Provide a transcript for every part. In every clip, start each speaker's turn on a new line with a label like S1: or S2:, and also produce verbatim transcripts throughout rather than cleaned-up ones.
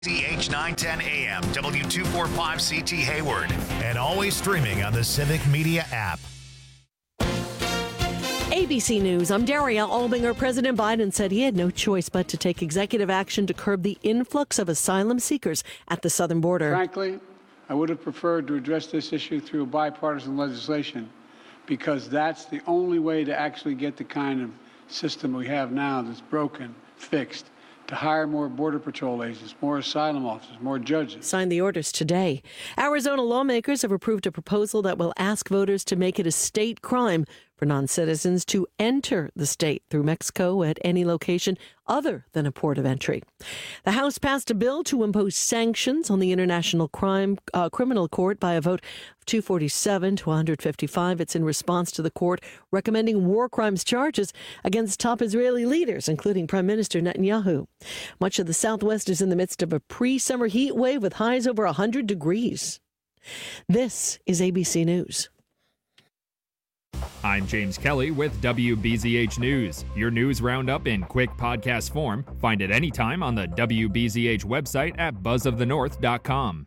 S1: C H nine ten A M, W two forty-five C T Hayward, and always streaming on the Civic Media app.
S2: A B C News, I'm Daria Albinger. President Biden said he had no choice but to take executive action to curb the influx of asylum seekers at the southern border.
S3: Frankly, I would have preferred to address this issue through bipartisan legislation, because that's the only way to actually get the kind of system we have now that's broken, fixed. To hire more Border Patrol agents, more asylum officers, more judges.
S2: Signed the orders today. Arizona lawmakers have approved a proposal that will ask voters to make it a state crime for non-citizens to enter the state through Mexico at any location other than a port of entry. The House passed a bill to impose sanctions on the International Crime uh, Criminal Court by a vote of two forty-seven to one fifty-five. It's in response to the court recommending war crimes charges against top Israeli leaders, including Prime Minister Netanyahu. Much of the Southwest is in the midst of a pre-summer heat wave with highs over one hundred degrees. This is A B C News.
S4: I'm James Kelly with W B Z H News, your news roundup in quick podcast form. Find it anytime on the W B Z H website at buzz of the north dot com.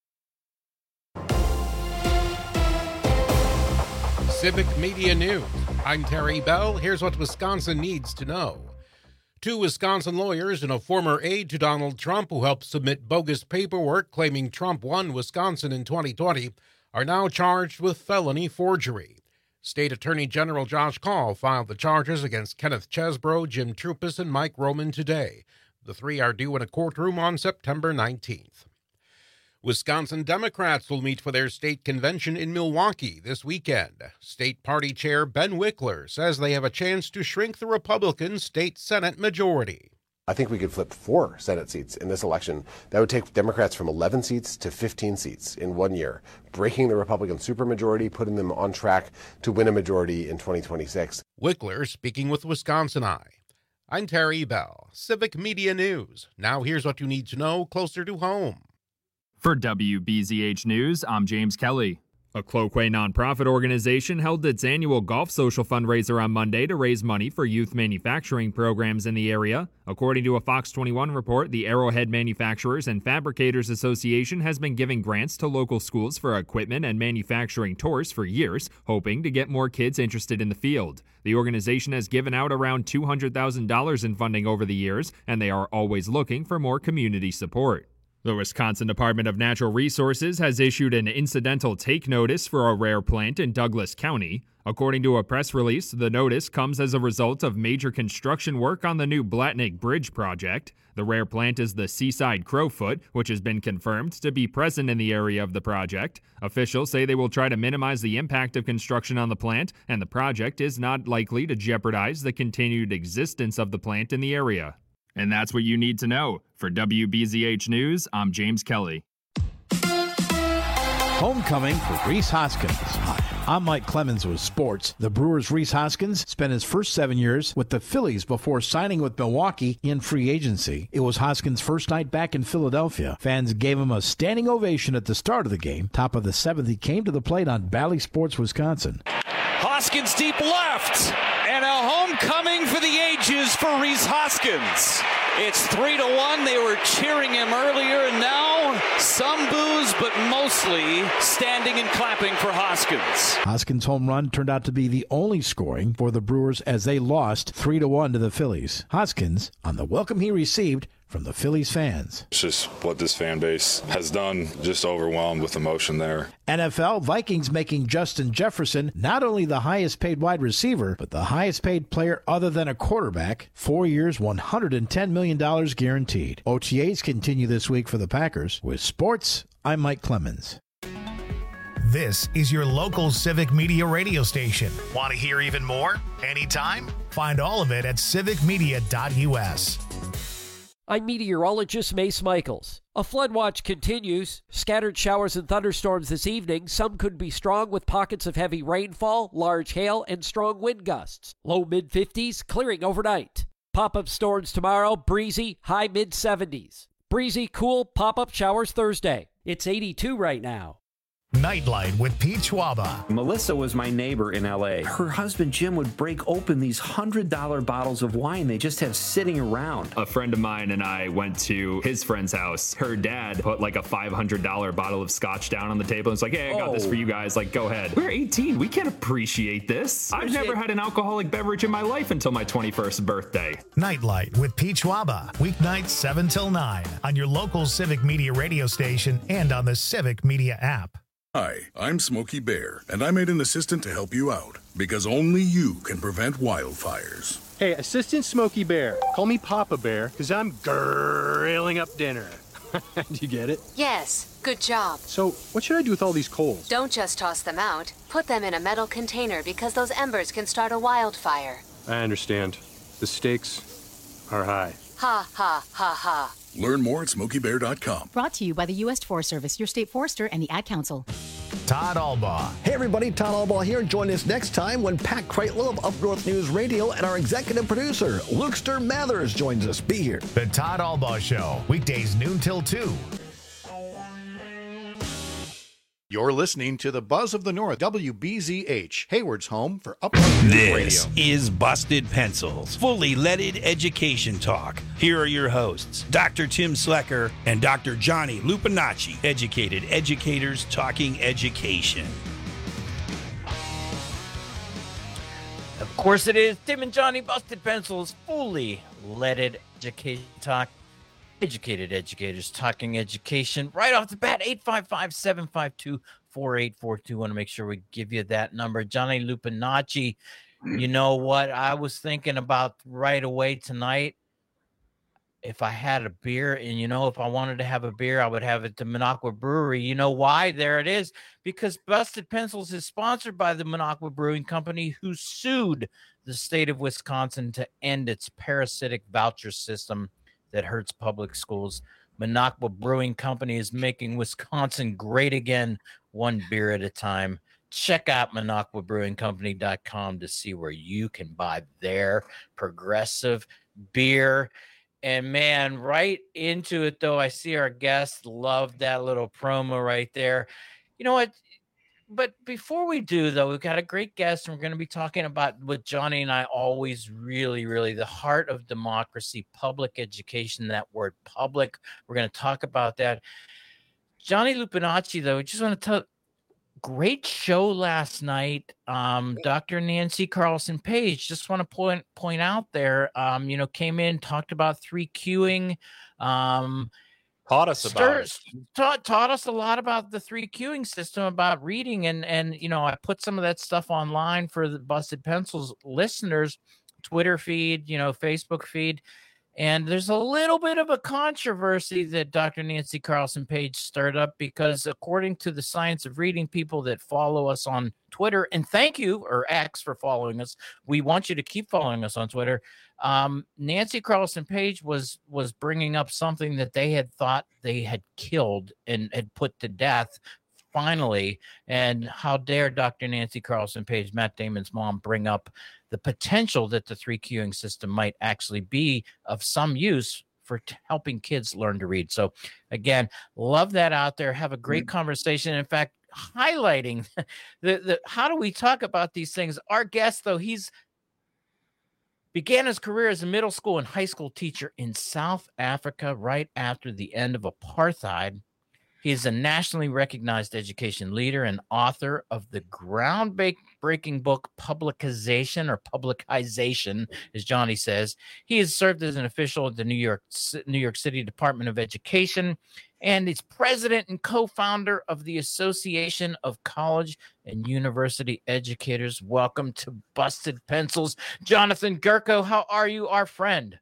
S5: Civic Media News. I'm Terry Bell. Here's what Wisconsin needs to know. Two Wisconsin lawyers and a former aide to Donald Trump who helped submit bogus paperwork claiming Trump won Wisconsin in twenty twenty are now charged with felony forgery. State Attorney General Josh Kaul filed the charges against Kenneth Chesbrough, Jim Troupis, and Mike Roman today. The three are due in a courtroom on September nineteenth. Wisconsin Democrats will meet for their state convention in Milwaukee this weekend. State Party Chair Ben Wickler says they have a chance to shrink the Republican state Senate majority.
S6: I think we could flip four Senate seats in this election. That would take Democrats from eleven seats to fifteen seats in one year, breaking the Republican supermajority, putting them on track to win a majority in twenty twenty-six.
S5: Wickler speaking with Wisconsin Eye. I'm Terry Bell, Civic Media News. Now here's what you need to know closer to home.
S4: For W B Z H News, I'm James Kelly. A Cloquet nonprofit organization held its annual golf social fundraiser on Monday to raise money for youth manufacturing programs in the area. According to a Fox twenty-one report, the Arrowhead Manufacturers and Fabricators Association has been giving grants to local schools for equipment and manufacturing tours for years, hoping to get more kids interested in the field. The organization has given out around two hundred thousand dollars in funding over the years, and they are always looking for more community support. The Wisconsin Department of Natural Resources has issued an incidental take notice for a rare plant in Douglas County. According to a press release, the notice comes as a result of major construction work on the new Blatnick Bridge project. The rare plant is the Seaside Crowfoot, which has been confirmed to be present in the area of the project. Officials say they will try to minimize the impact of construction on the plant, and the project is not likely to jeopardize the continued existence of the plant in the area. And that's what you need to know. For W B Z H News, I'm James Kelly.
S7: Homecoming for Rhys Hoskins. Hi, I'm Mike Clemens with sports. The Brewers' Rhys Hoskins spent his first seven years with the Phillies before signing with Milwaukee in free agency. It was Hoskins' first night back in Philadelphia. Fans gave him a standing ovation at the start of the game. Top of the seventh, he came to the plate on Bally Sports, Wisconsin.
S8: Hoskins deep left, and a homecoming for the ages for Rhys Hoskins. It's three to one. They were cheering him earlier, and now some boos, but mostly standing and clapping for Hoskins.
S7: Hoskins' home run turned out to be the only scoring for the Brewers as they lost three to one to the Phillies. Hoskins, on the welcome he received from the Phillies fans.
S9: It's just what this fan base has done, just overwhelmed with emotion there.
S7: N F L, Vikings making Justin Jefferson not only the highest paid wide receiver, but the highest paid player other than a quarterback. Four years, one hundred ten million dollars guaranteed. O T As continue this week for the Packers. With sports, I'm Mike Clemens.
S1: This is your local Civic Media radio station. Want to hear even more? Anytime? Find all of it at civic media dot u s.
S10: I'm meteorologist Mace Michaels. A flood watch continues. Scattered showers and thunderstorms this evening. Some could be strong with pockets of heavy rainfall, large hail, and strong wind gusts. Low mid fifties, clearing overnight. Pop-up storms tomorrow, breezy, high mid seventies. Breezy, cool, pop-up showers Thursday. It's eighty-two right now.
S1: Nightlight with Pete Schwaba.
S11: Melissa was my neighbor in L A. Her husband Jim would break open these one hundred dollar bottles of wine they just have sitting around.
S4: A friend of mine and I went to his friend's house. Her dad put like a five hundred dollar bottle of scotch down on the table. And it's like, hey, I got oh. this for you guys. Like, go ahead. We're eighteen. We can't appreciate this. I've never had an alcoholic beverage in my life until my twenty-first birthday.
S1: Nightlight with Pete Schwaba. Weeknights seven till nine on your local Civic Media radio station and on the Civic Media app.
S12: Hi, I'm Smokey Bear, and I made an assistant to help you out, because only you can prevent wildfires.
S13: Hey, Assistant Smokey Bear, call me Papa Bear, because I'm grilling up dinner. Do you get it?
S14: Yes, good job.
S13: So, what should I do with all these coals?
S14: Don't just toss them out. Put them in a metal container, because those embers can start a wildfire.
S13: I understand. The stakes are high.
S14: Ha, ha, ha, ha.
S12: Learn more at smokey bear dot com.
S15: Brought to you by the U S Forest Service, your state forester, and the Ad Council.
S1: Todd Albaugh.
S16: Hey everybody, Todd Albaugh here. Join us next time when Pat Kreitlow of Up North News Radio and our executive producer, Lukester Mathers, joins us. Be here.
S1: The Todd Albaugh Show, weekdays noon till two.
S7: You're listening to the Buzz of the North, W B Z H, Hayward's home for Up North News Radio.
S17: This is Busted Pencils, fully leaded education talk. Here are your hosts, Doctor Tim Slecker and Doctor Johnny Lupinacci, educated educators talking education.
S18: Of course it is Tim and Johnny Busted Pencils, fully leaded education talk. Educated educators talking education right off the bat. Eight five five, seven five two, four eight four two. Want to make sure we give you that number. Johnny Lupinacci, you know what I was thinking about right away tonight? If I had a beer, and you know, if I wanted to have a beer, I would have it to Minocqua Brewery. You know why? There it is. Because Busted Pencils is sponsored by the Minocqua Brewing Company, who sued the state of Wisconsin to end its parasitic voucher system that hurts public schools. Minocqua Brewing Company is making Wisconsin great again, one beer at a time. Check out minocqua brewing company dot com to see where you can buy their progressive beer. And man, right into it though, I see our guest loved that little promo right there. You know what? But before we do, though, we've got a great guest, and we're going to be talking about what Johnny and I always really, really, the heart of democracy, public education, that word public. We're going to talk about that. Johnny Lupinacci, though, I just want to tell, great show last night. Um, Doctor Nancy Carlson Page, just want to point point out there, um, you know, came in, talked about three Qing, um,
S19: Taught us about it.
S18: Taught, taught us a lot about the three queuing system, about reading. And, and, you know, I put some of that stuff online for the Busted Pencils listeners, Twitter feed, you know, Facebook feed. And there's a little bit of a controversy that Doctor Nancy Carlson Page stirred up, because according to the Science of Reading people that follow us on Twitter, and thank you, or X, for following us. We want you to keep following us on Twitter. Um, Nancy Carlson Page was was bringing up something that they had thought they had killed and had put to death finally. And how dare Doctor Nancy Carlson Page, Matt Damon's mom, bring up the potential that the three queuing system might actually be of some use for t- helping kids learn to read. So again, love that out there. Have a great mm-hmm. conversation. In fact, highlighting the, the, how do we talk about these things? Our guest, though, he's began his career as a middle school and high school teacher in South Africa right after the end of apartheid. He is a nationally recognized education leader and author of the groundbreaking book Publicization, or Publicization, as Johnny says. He has served as an official at the New York New York City Department of Education, and is president and co-founder of the Association of College and University Educators. Welcome to Busted Pencils, Jonathan Gerko. How are you, our friend?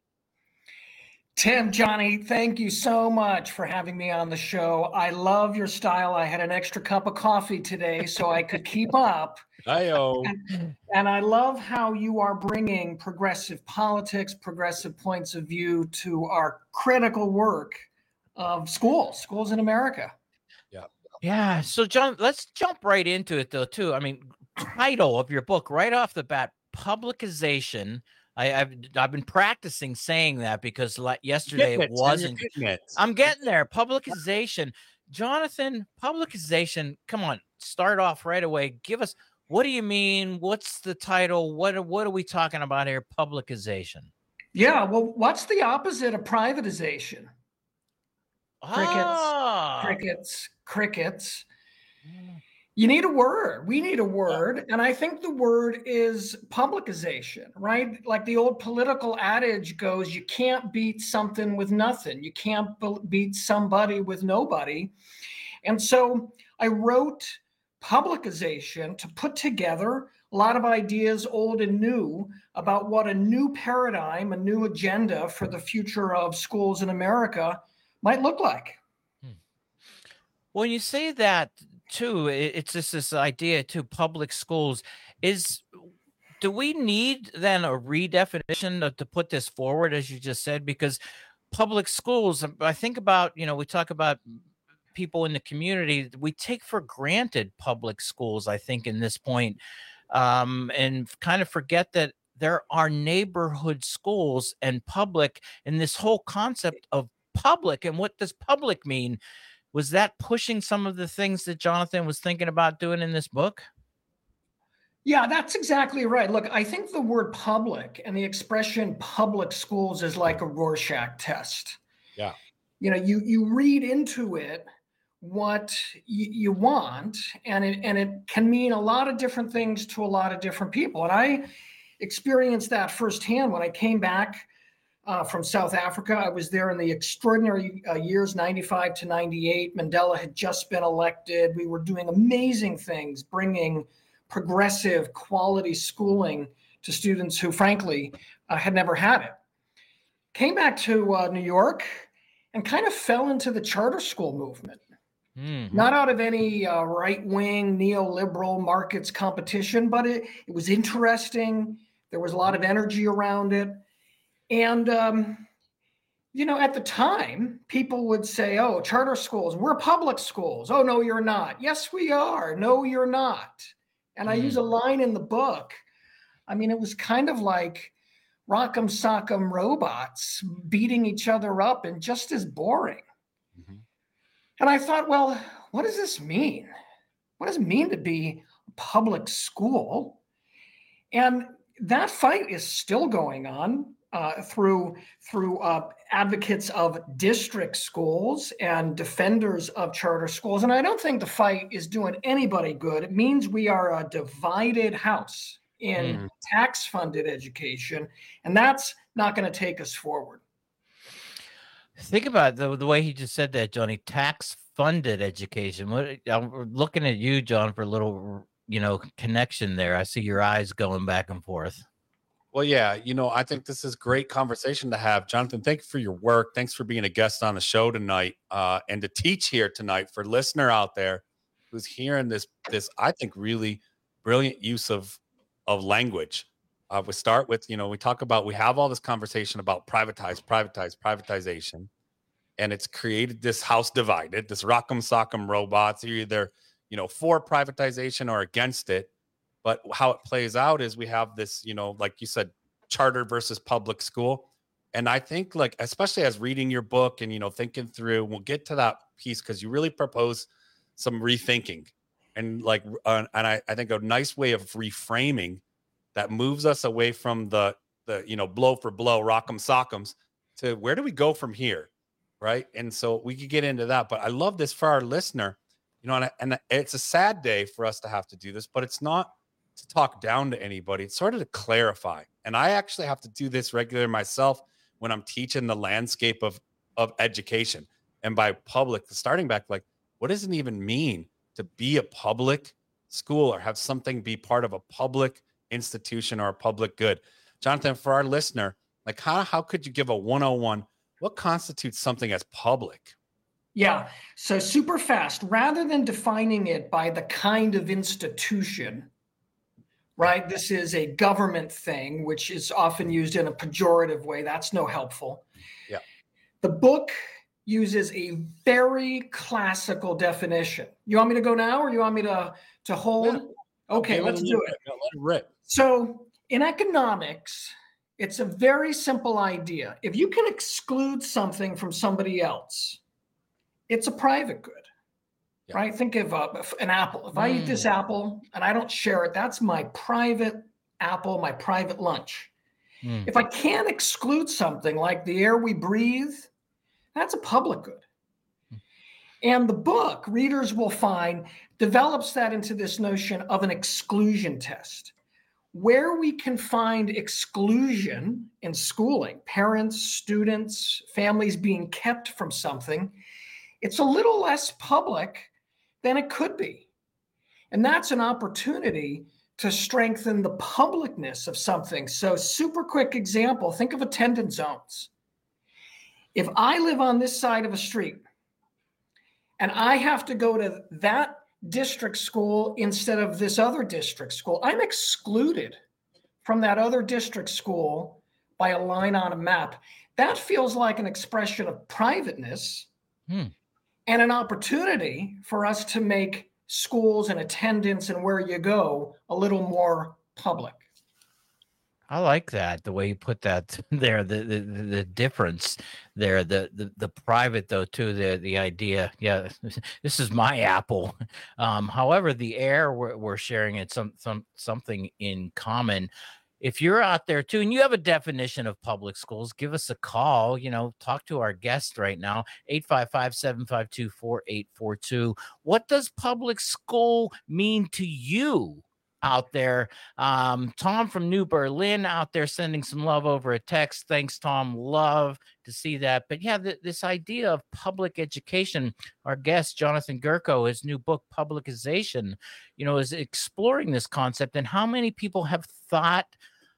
S20: Tim, Johnny, thank you so much for having me on the show. I love your style. I had an extra cup of coffee today so I could keep up.
S19: Hi-yo.
S20: And, and I love how you are bringing progressive politics, progressive points of view to our critical work of schools, schools in America.
S18: Yeah. Yeah. So, John, let's jump right into it, though, too. I mean, title of your book right off the bat, Publicization. I, I've I've been practicing saying that because like yesterday it, it wasn't. It. I'm getting there. Publicization. Jonathan, publicization, come on, start off right away. Give us, what do you mean? What's the title? What are, what are we talking about here? Publicization.
S20: Yeah, well, what's the opposite of privatization? Crickets,
S18: Ah.
S20: crickets, crickets. You need a word. We need a word. And I think the word is publicization, right? Like the old political adage goes, you can't beat something with nothing. You can't beat somebody with nobody. And so I wrote publicization to put together a lot of ideas, old and new, about what a new paradigm, a new agenda for the future of schools in America might look like.
S18: When you say that, too, it's just this idea to public schools is, do we need then a redefinition of, to put this forward, as you just said? Because public schools, I think about, you know, we talk about people in the community, we take for granted public schools, I think, in this point, um, and kind of forget that there are neighborhood schools and public, and this whole concept of public. And what does public mean? Was that pushing some of the things that Jonathan was thinking about doing in this book?
S20: Yeah, that's exactly right. Look, I think the word public and the expression public schools is like a Rorschach test.
S5: Yeah.
S20: You know, you you read into it what you, you want, and it and it can mean a lot of different things to a lot of different people. And I experienced that firsthand when I came back Uh, from South Africa. I was there in the extraordinary uh, years, ninety-five to ninety-eight. Mandela had just been elected. We were doing amazing things, bringing progressive quality schooling to students who, frankly, uh, had never had it. Came back to uh, New York and kind of fell into the charter school movement. Mm-hmm. Not out of any uh, right-wing neoliberal markets competition, but it, it was interesting. There was a lot of energy around it. And, um, you know, at the time, people would say, oh, charter schools, we're public schools. Oh, no, you're not. Yes, we are. No, you're not. And I mm. use a line in the book. I mean, it was kind of like rock'em sock'em robots beating each other up and just as boring. Mm-hmm. And I thought, well, what does this mean? What does it mean to be a public school? And that fight is still going on. Uh, through through uh, advocates of district schools and defenders of charter schools. And I don't think the fight is doing anybody good. It means we are a divided house in mm. tax-funded education, and that's not going to take us forward.
S18: Think about the, the way he just said that, Johnny, tax-funded education. What, I'm looking at you, John, for a little, you know, connection there. I see your eyes going back and forth.
S19: Well, yeah, you know, I think this is great conversation to have. Jonathan, thank you for your work. Thanks for being a guest on the show tonight, uh, and to teach here tonight for listener out there who's hearing this, this I think, really brilliant use of, of language. Uh, we start with, you know, we talk about, we have all this conversation about privatize, privatize, privatization, and it's created this house divided, this rock'em sock'em robots. You're either, you know, for privatization or against it. But how it plays out is we have this, you know, like you said, charter versus public school. And I think, like, especially as reading your book and, you know, thinking through, we'll get to that piece because you really propose some rethinking and like, uh, and I, I think a nice way of reframing that moves us away from the, the, you know, blow for blow, rock'em sock'ems to where do we go from here? Right. And so we could get into that, but I love this for our listener, you know, and, and it's a sad day for us to have to do this, but it's not to talk down to anybody. It's sort of to clarify. And I actually have to do this regularly myself when I'm teaching the landscape of, of education. And by public, starting back, like, what does it even mean to be a public school or have something be part of a public institution or a public good? Jonathan, for our listener, like how, how could you give a one oh one? What constitutes something as public?
S20: Yeah. So super fast, rather than defining it by the kind of institution, right? This is a government thing, which is often used in a pejorative way. That's no helpful.
S19: Yeah.
S20: The book uses a very classical definition. You want me to go now or you want me to, to hold? Yeah. Okay, let's do it.
S19: Let it rip.
S20: So in economics, it's a very simple idea. If you can exclude something from somebody else, it's a private good. yeah. right? Think of uh, an apple. If mm. I eat this apple and I don't share it, that's my private apple, my private lunch. Mm. If I can't exclude something like the air we breathe, that's a public good. Mm. And the book, readers will find, develops that into this notion of an exclusion test. Where we can find exclusion in schooling, parents, students, families being kept from something, it's a little less public than it could be. And that's an opportunity to strengthen the publicness of something. So super quick example, think of attendance zones. If I live on this side of a street and I have to go to that district school instead of this other district school, I'm excluded from that other district school by a line on a map. That feels like an expression of privateness hmm. and an opportunity for us to make schools and attendance and where you go a little more public.
S18: I like that, the way you put that there, the the, the difference there, the, the the private though too, the the idea, yeah, this is my apple. Um, however, the air we're, we're sharing it some some something in common. If you're out there too and you have a definition of public schools, give us a call. You know, talk to our guest right now, eight five five, seven five two, four eight four two. What does public school mean to you out there? Um, Tom from New Berlin out there sending some love over a text. Thanks, Tom. Love to see that. But yeah, th- this idea of public education, our guest, Jonathan Gerko, his new book, Publicization, you know, is exploring this concept and how many people have thought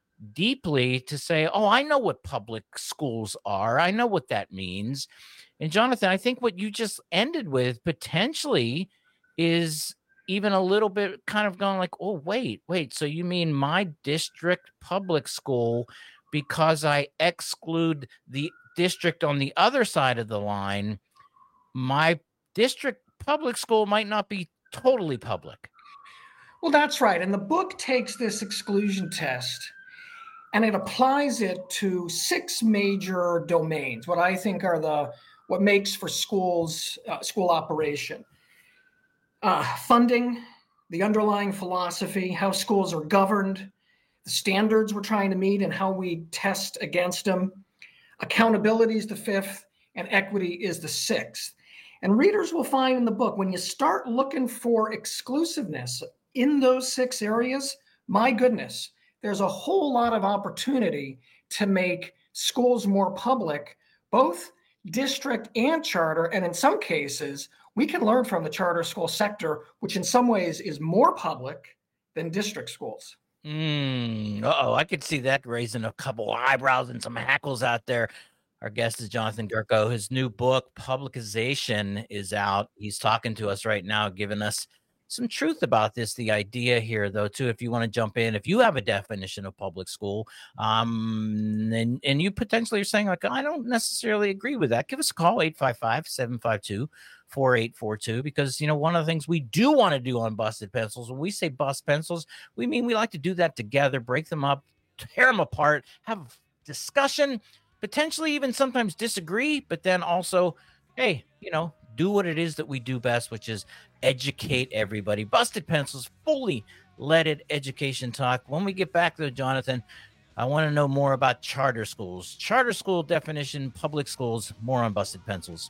S18: deeply to say, oh, I know what public schools are. I know what that means. And Jonathan, I think what you just ended with potentially is even a little bit kind of going like, oh, wait, wait. So you mean my district public school, because I exclude the district on the other side of the line, my district public school might not be totally public.
S20: Well, that's right. And the book takes this exclusion test and it applies it to six major domains, what I think are the what makes for schools, uh, school operation. Uh, funding, the underlying philosophy, how schools are governed, the standards we're trying to meet and how we test against them. Accountability is the fifth, and equity is the sixth. And readers will find in the book, when you start looking for exclusiveness in those six areas, my goodness, there's a whole lot of opportunity to make schools more public, both district and charter, and in some cases, we can learn from the charter school sector, which in some ways is more public than district schools.
S18: Mm, uh-oh, I could see that raising a couple of eyebrows and some hackles out there. Our guest is Jonathan Gerko. His new book, Publicization, is out. He's talking to us right now, giving us some truth about this. The idea here, though, too, if you want to jump in, if you have a definition of public school, um, and, and you potentially are saying, like, I don't necessarily agree with that, give us a call, eight five five, seven five two, four eight four two, because, you know, one of the things we do want to do on Busted Pencils, when we say bust pencils, we mean we like to do that together, break them up, tear them apart, have discussion, potentially even sometimes disagree, but then also, hey, you know, do what it is that we do best, which is educate everybody. Busted Pencils, fully leaded education talk. When we get back, though, Jonathan, I want to know more about charter schools. Charter school definition, public schools, more on Busted Pencils.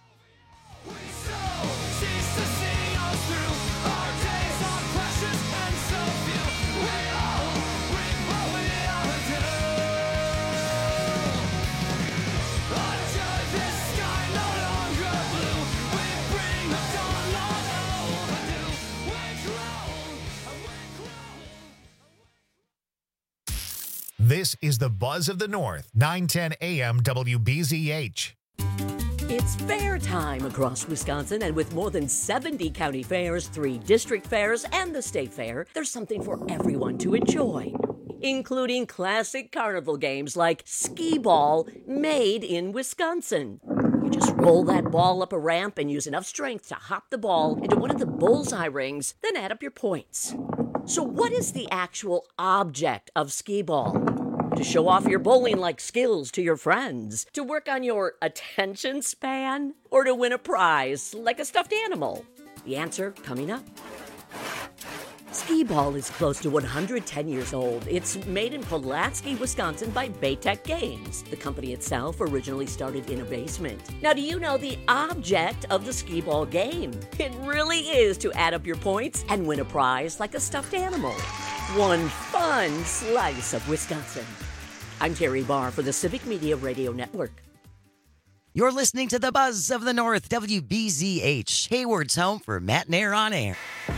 S1: This is the Buzz of the North, nine ten A M W B Z H.
S21: It's fair time across Wisconsin, and with more than seventy county fairs, three district fairs, and the state fair, there's something for everyone to enjoy, including classic carnival games like skee ball, made in Wisconsin. You just roll that ball up a ramp and use enough strength to hop the ball into one of the bullseye rings, then add up your points. So what is the actual object of skee ball? To show off your bowling-like skills to your friends? To work on your attention span? Or to win a prize like a stuffed animal? The answer coming up. Skee-Ball is close to one hundred ten years old. It's made in Pulaski, Wisconsin by Baytech Games. The company itself originally started in a basement. Now, do you know the object of the Skee-Ball game? It really is to add up your points and win a prize like a stuffed animal. One fun slice of Wisconsin. I'm Terry Barr for the Civic Media Radio Network.
S3: You're listening to the Buzz of the North, W B Z H, Hayward's home for Matt and Air on Air.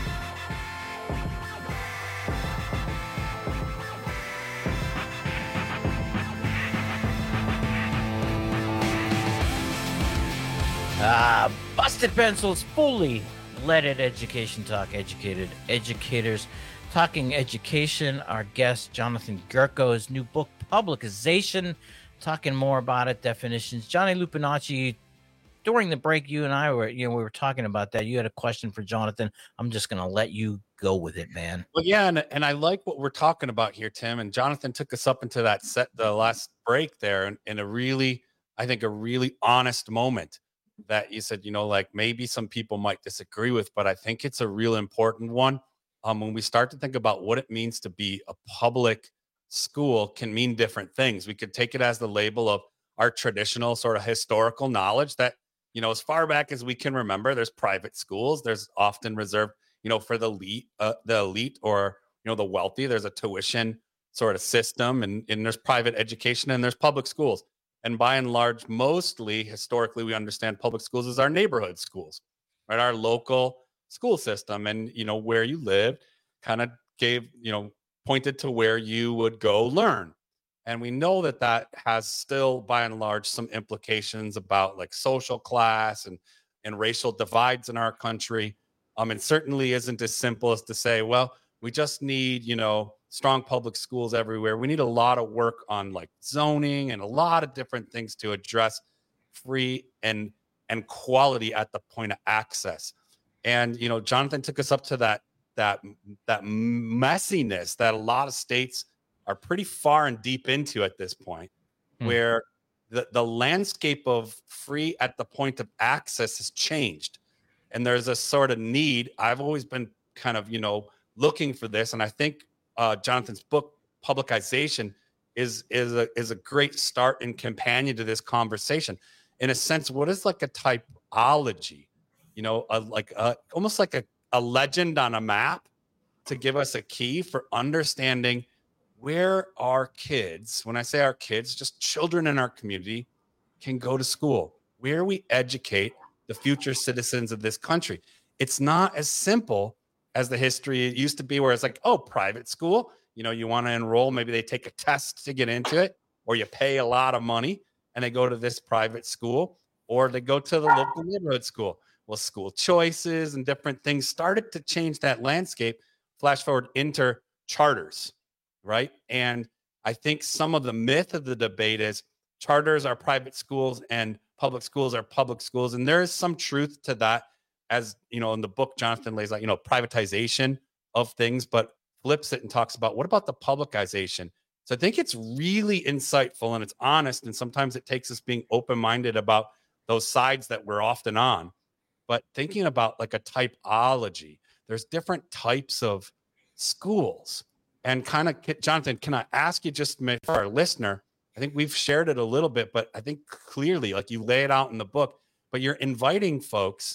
S18: Uh, Busted Pencils, fully leaded education talk, educated educators talking education. Our guest, Jonathan Gerko's new book, Publicization, talking more about it, definitions. Johnny Lupinacci, during the break, you and I were, you know, we were talking about that. You had a question for Jonathan. I'm just going to let you go with it, man.
S19: Well, yeah, and, and I like what we're talking about here, Tim. And Jonathan took us up into that set, the last break there, in, in a really, I think, a really honest moment. That you said, you know, like maybe some people might disagree with, but I think it's a real important one. Um, when we start to think about what it means to be a public school can mean different things. We could take it as the label of our traditional sort of historical knowledge that, you know, as far back as we can remember, there's private schools. There's often reserved, you know, for the elite, uh, the elite or, you know, the wealthy. There's a tuition sort of system and, and there's private education and there's public schools. And by and large, mostly historically, we understand public schools as our neighborhood schools, right? Our local school system. And, you know, where you lived kind of gave, you know, pointed to where you would go learn. And we know that that has still, by and large, some implications about like social class and, and racial divides in our country. Um, and certainly isn't as simple as to say, well, we just need, you know, strong public schools everywhere. We need a lot of work on like zoning and a lot of different things to address free and and quality at the point of access. And, you know, Jonathan took us up to that that that messiness that a lot of states are pretty far and deep into at this point, hmm. where the, the landscape of free at the point of access has changed. And there's a sort of need. I've always been kind of, you know, looking for this. And I think Uh, Jonathan's book, Publicization, is is a is a great start and companion to this conversation. In a sense, what is like a typology? You know, a, like a, almost like a, a legend on a map to give us a key for understanding where our kids, when I say our kids, just children in our community, can go to school, where we educate the future citizens of this country. It's not as simple as the history it used to be, where it's like, oh, private school, you know, you want to enroll, maybe they take a test to get into it, or you pay a lot of money and they go to this private school, or they go to the local neighborhood school. Well, school choices and different things started to change that landscape. Flash forward into charters, right? And I think some of the myth of the debate is charters are private schools and public schools are public schools. And there is some truth to that. As you know, in the book, Jonathan lays out, you know, privatization of things, but flips it and talks about what about the publicization? So I think it's really insightful and it's honest. And sometimes it takes us being open-minded about those sides that we're often on, but thinking about like a typology. There's different types of schools. And kind of, Jonathan, can I ask you just for our listener, I think we've shared it a little bit, but I think clearly, like you lay it out in the book, but you're inviting folks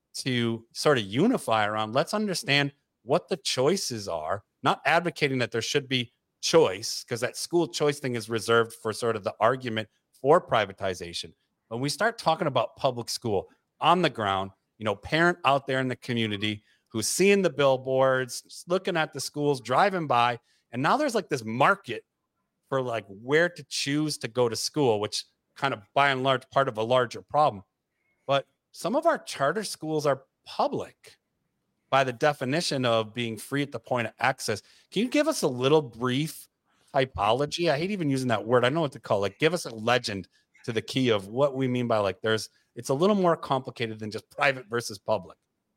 S19: to sort of unify around, let's understand what the choices are, not advocating that there should be choice, because that school choice thing is reserved for sort of the argument for privatization. When we start talking about public school on the ground, you know, parent out there in the community who's seeing the billboards, looking at the schools, driving by, and now there's like this market for like where to choose to go to school, which kind of by and large part of a larger problem. But some of our charter schools are public by the definition of being free at the point of access. Can you give us a little brief typology? I hate even using that word. I know what to call it. Like, give us a legend to the key of what we mean by like there's, it's a little more complicated than just private versus public.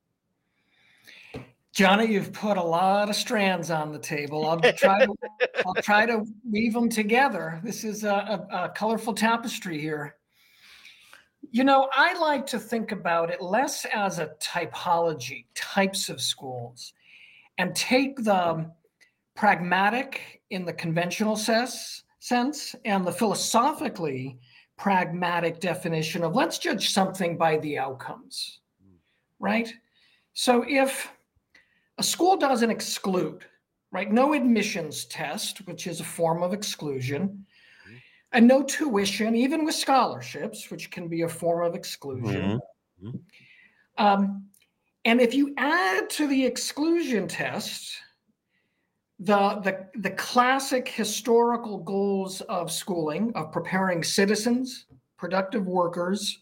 S20: Johnny, you've put a lot of strands on the table. I'll try to, I'll try to weave them together. This is a, a, a colorful tapestry here. You know, I like to think about it less as a typology, types of schools, and take the pragmatic in the conventional ses- sense and the philosophically pragmatic definition of let's judge something by the outcomes, right? So if a school doesn't exclude, right, no admissions test, which is a form of exclusion, and no tuition, even with scholarships, which can be a form of exclusion. Mm-hmm. Um, and if you add to the exclusion test the, the, the classic historical goals of schooling, of preparing citizens, productive workers,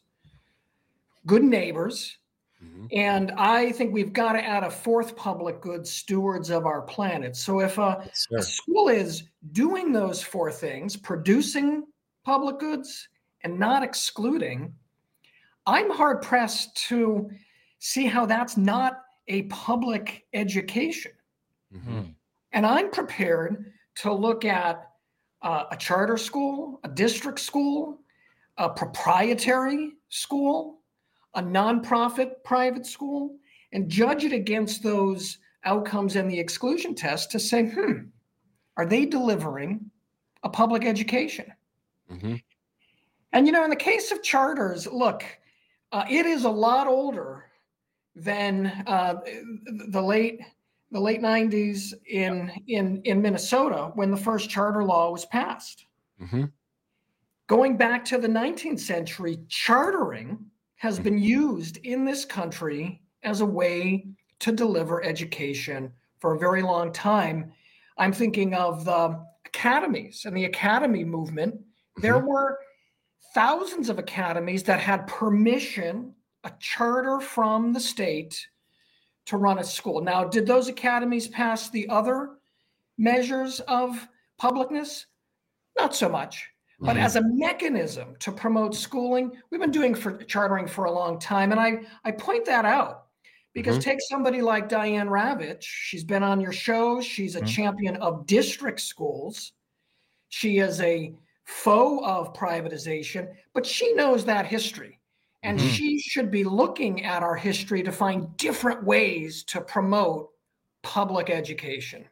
S20: good neighbors, mm-hmm. and I think we've got to add a fourth public good, stewards of our planet. So if a, yes, a school is doing those four things, producing public goods and not excluding, I'm hard pressed to see how that's not a public education. Mm-hmm. And I'm prepared to look at uh, a charter school, a district school, a proprietary school, a nonprofit private school, and judge it against those outcomes in the exclusion test to say, hmm, are they delivering a public education? Mm-hmm. And, you know, in the case of charters, look, uh, it is a lot older than uh, the late the late nineties in, in, in Minnesota when the first charter law was passed. Mm-hmm. Going back to the nineteenth century, chartering has been used in this country as a way to deliver education for a very long time. I'm thinking of the academies and the academy movement. Mm-hmm. There were thousands of academies that had permission, a charter from the state to run a school. Now, did those academies pass the other measures of publicness? Not so much. But mm-hmm. as a mechanism to promote schooling, we've been doing for chartering for a long time. And I, I point that out because mm-hmm. take somebody like Diane Ravitch. She's been on your show. She's a mm-hmm. champion of district schools. She is a foe of privatization, but she knows that history. And mm-hmm. she should be looking at our history to find different ways to promote public education.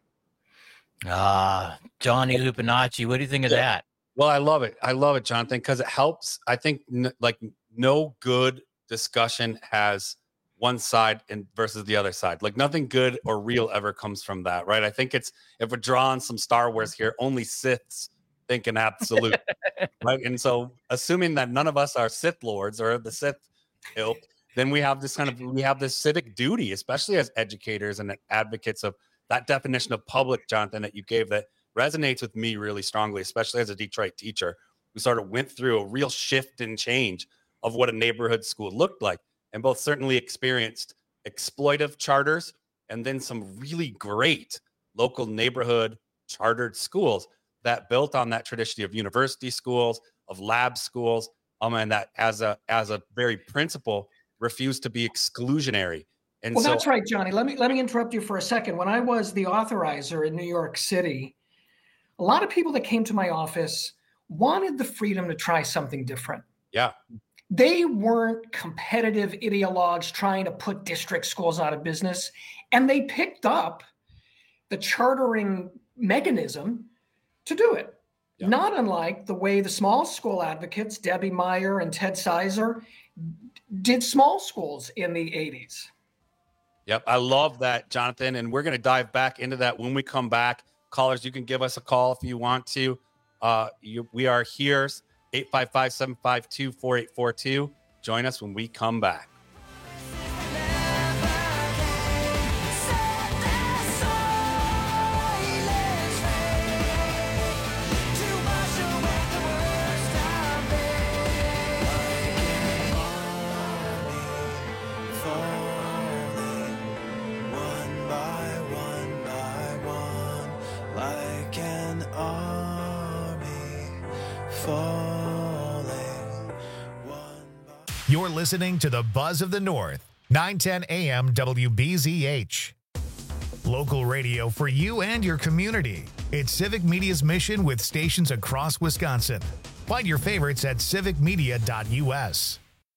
S2: Ah, Johnny Lupinacci, what do you think of
S19: yeah.
S2: that?
S19: Well, I love it. I love it, Jonathan, because it helps. I think n- like no good discussion has one side and versus the other side. Like nothing good or real ever comes from that, right? I think it's, if we're drawing some Star Wars here, only Siths think an absolute, right? And so assuming that none of us are Sith lords or the Sith ilk, then we have this kind of, we have this civic duty, especially as educators and advocates of that definition of public, Jonathan, that you gave that resonates with me really strongly, especially as a Detroit teacher who sort of went through a real shift and change of what a neighborhood school looked like, and both certainly experienced exploitive charters and then some really great local neighborhood chartered schools that built on that tradition of university schools, of lab schools, um, and that as a as a very principle refused to be exclusionary. And
S20: well,
S19: so,
S20: that's right, Johnny. Let me let me interrupt you for a second. When I was the authorizer in New York City, a lot of people that came to my office wanted the freedom to try something different.
S19: Yeah.
S20: They weren't competitive ideologues trying to put district schools out of business. And they picked up the chartering mechanism to do it. Yeah. Not unlike the way the small school advocates, Debbie Meyer and Ted Sizer, did small schools in the eighties.
S19: Yep. I love that, Jonathan. And we're going to dive back into that when we come back. Callers, you can give us a call if you want to. Uh, you, we are here, eight five five, seven five two, four eight four two. Join us when we come back.
S1: You're listening to the Buzz of the North, nine ten A M W B Z H. Local radio for you and your community. It's Civic Media's mission with stations across Wisconsin. Find your favorites at civic media dot U S.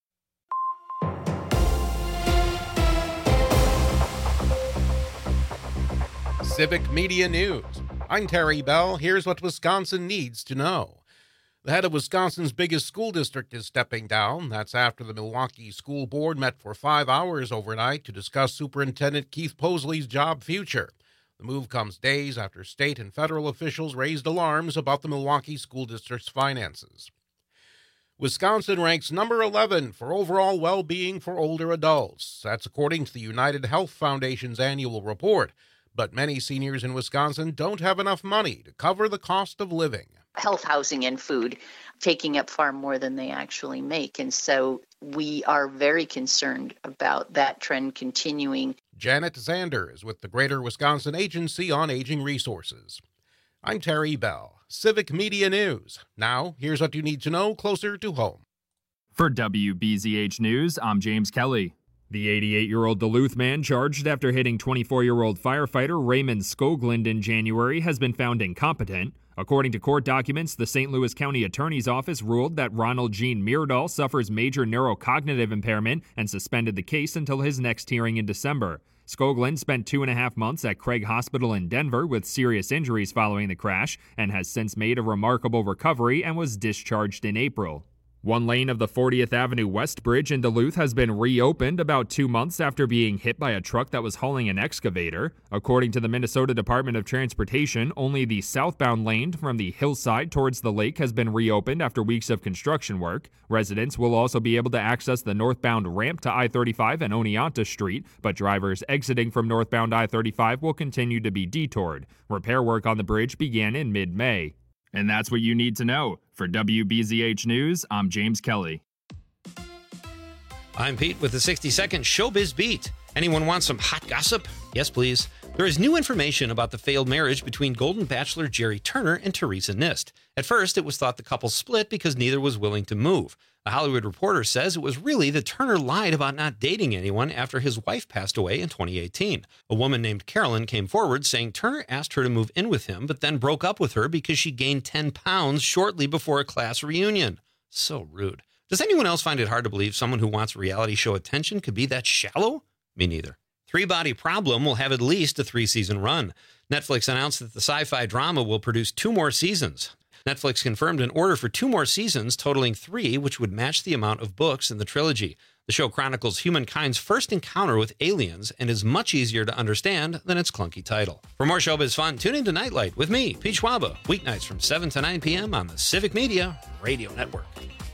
S5: Civic Media News. I'm Terry Bell. Here's what Wisconsin needs to know. The head of Wisconsin's biggest school district is stepping down. That's after the Milwaukee School Board met for five hours overnight to discuss Superintendent Keith Posley's job future. The move comes days after state and federal officials raised alarms about the Milwaukee School District's finances. Wisconsin ranks number eleven for overall well-being for older adults. That's according to the United Health Foundation's annual report. But many seniors in Wisconsin don't have enough money to cover the cost of living.
S6: Health, housing, and food taking up far more than they actually make. And so we are very concerned about that trend continuing.
S5: Janet Zander is with the Greater Wisconsin Agency on Aging Resources. I'm Terry Bell, Civic Media News. Now, here's what you need to know closer to home.
S4: For W B Z H News, I'm James Kelly. The eighty-eight-year-old Duluth man charged after hitting twenty-four-year-old firefighter Raymond Skoglund in January has been found incompetent. According to court documents, the Saint Louis County Attorney's Office ruled that Ronald Jean Meerdahl suffers major neurocognitive impairment and suspended the case until his next hearing in December. Skoglund spent two and a half months at Craig Hospital in Denver with serious injuries following the crash and has since made a remarkable recovery and was discharged in April. One lane of the fortieth Avenue West Bridge in Duluth has been reopened about two months after being hit by a truck that was hauling an excavator. According to the Minnesota Department of Transportation, only the southbound lane from the hillside towards the lake has been reopened after weeks of construction work. Residents will also be able to access the northbound ramp to I thirty-five and Oneonta Street, but drivers exiting from northbound I thirty-five will continue to be detoured. Repair work on the bridge began in mid-May. And that's what you need to know. For W B Z H News, I'm James Kelly.
S22: I'm Pete with the sixty second Showbiz Beat. Anyone want some hot gossip? Yes, please. There is new information about the failed marriage between Golden Bachelor Jerry Turner and Teresa Nist. At first, it was thought the couple split because neither was willing to move. The Hollywood Reporter says it was really that Turner lied about not dating anyone after his wife passed away in twenty eighteen. A woman named Carolyn came forward saying Turner asked her to move in with him, but then broke up with her because she gained ten pounds shortly before a class reunion. So rude. Does anyone else find it hard to believe someone who wants reality show attention could be that shallow? Me neither. Three Body Problem will have at least a three-season run. Netflix announced that the sci-fi drama will produce two more seasons. Netflix confirmed an order for two more seasons, totaling three, which would match the amount of books in the trilogy. The show chronicles humankind's first encounter with aliens and is much easier to understand than its clunky title. For more showbiz fun, tune into Nightlight with me, Pete Schwaba, weeknights from seven to nine p.m. on the Civic Media Radio Network.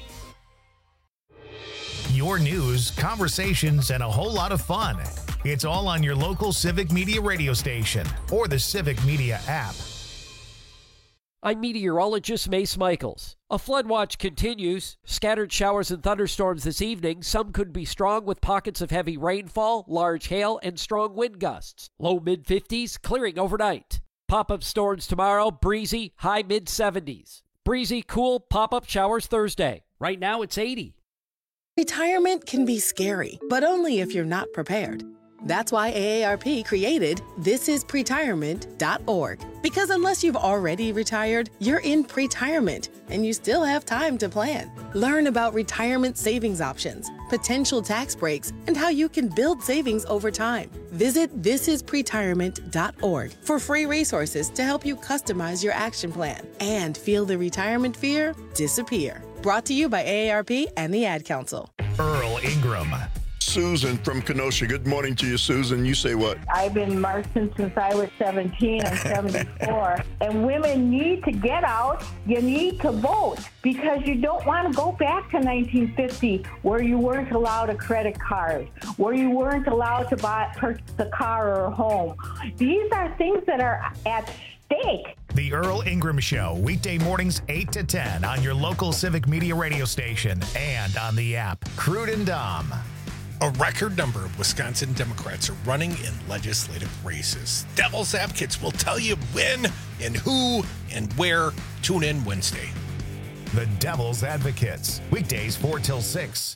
S1: Your news, conversations, and a whole lot of fun. It's all on your local Civic Media radio station or the Civic Media app.
S10: I'm meteorologist Mace Michaels. A flood watch continues. Scattered showers and thunderstorms this evening. Some could be strong with pockets of heavy rainfall, large hail, and strong wind gusts. Low mid fifties, clearing overnight. Pop-up storms tomorrow, breezy, high mid seventies. Breezy, cool, pop-up showers Thursday. Right now it's eighty.
S23: Retirement can be scary, but only if you're not prepared. That's why A A R P created this is pretirement dot org. Because unless you've already retired, you're in pretirement, and you still have time to plan. Learn about retirement savings options, potential tax breaks, and how you can build savings over time. Visit this is pretirement dot org for free resources to help you customize your action plan and feel the retirement fear disappear. Brought to you by A A R P and the Ad Council.
S1: Earl Ingram.
S24: Susan from Kenosha. Good morning to you, Susan. You say what?
S25: I've been marching since I was seventeen. I'm seventy-four. And women need to get out. You need to vote because you don't want to go back to nineteen fifty where you weren't allowed a credit card, where you weren't allowed to buy purchase a car or a home. These are things that are at stake.
S1: The Earl Ingram Show, weekday mornings eight to ten on your local Civic Media radio station and on the app. Crude and Dom.
S26: A record number of Wisconsin Democrats are running in legislative races. Devil's Advocates will tell you when and who and where. Tune in Wednesday.
S1: The Devil's Advocates, weekdays four till six.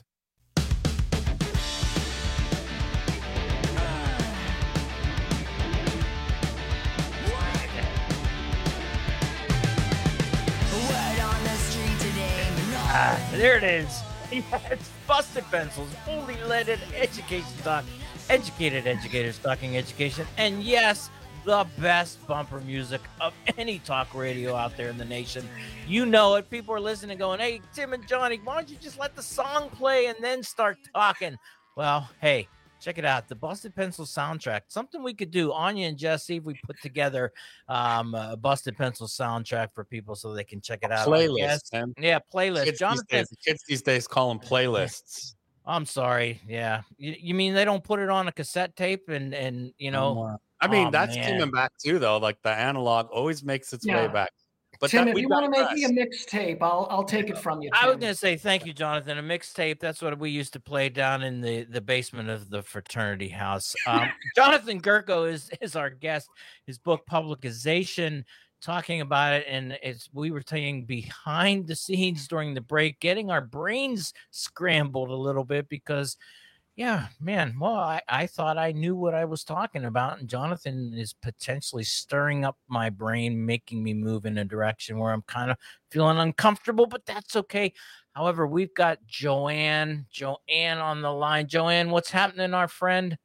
S18: Ah, there it is. It's Busted Pencils, fully leaded education talk, educated educators talking education, and yes, the best bumper music of any talk radio out there in the nation. You know it. People are listening going, hey, Tim and Johnny, why don't you just let the song play and then start talking? Well, hey, check it out. The Busted Pencil soundtrack. Something we could do. Anya and Jess, see if we put together um, a Busted Pencil soundtrack for people so they can check it out.
S19: Playlist, man.
S18: Yeah, playlist.
S19: Kids
S18: Jonathan.
S19: these days, the kids these days call them playlists.
S18: I'm sorry. Yeah. You, you mean they don't put it on a cassette tape and, and you know?
S19: I mean,
S18: oh,
S19: that's
S18: man.
S19: coming back too, though. Like the analog always makes its
S20: Yeah.
S19: way back. But
S20: Tim,
S19: that,
S20: if
S19: we
S20: you want to make
S19: digress.
S20: me a mixtape, I'll I'll take it from you.
S18: I was
S20: Tim.
S18: going to say thank you, Jonathan. A mixtape. That's what we used to play down in the, the basement of the fraternity house. Um, Jonathan Gerko is, is our guest. His book, Publicization, talking about it. And it's we were saying behind the scenes during the break, getting our brains scrambled a little bit because, yeah, man, well, I, I thought I knew what I was talking about. And Jonathan is potentially stirring up my brain, making me move in a direction where I'm kind of feeling uncomfortable, but that's okay. However, we've got Joanne, Joanne on the line. Joanne, what's happening, our friend?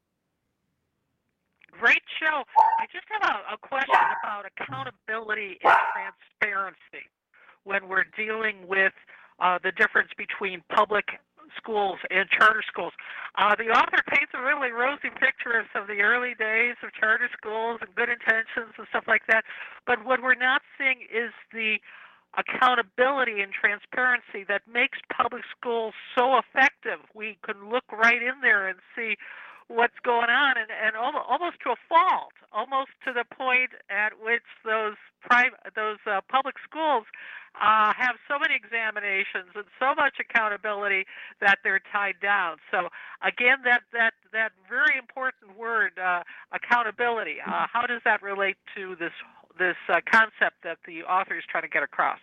S8: Great show. I just have a, a question about accountability and transparency when we're dealing with uh, the difference between public schools and charter schools. Uh, the author paints a really rosy picture of some of the early days of charter schools and good intentions and stuff like that. But what we're not seeing is the accountability and transparency that makes public schools so effective. We can look right in there and see what's going on, and, and almost to a fault, almost to the point at which those private, those uh, public schools uh, have so many examinations and so much accountability that they're tied down. So again, that that that very important word, uh, accountability. Uh, how does that relate to this this uh, concept that the author is trying to get across?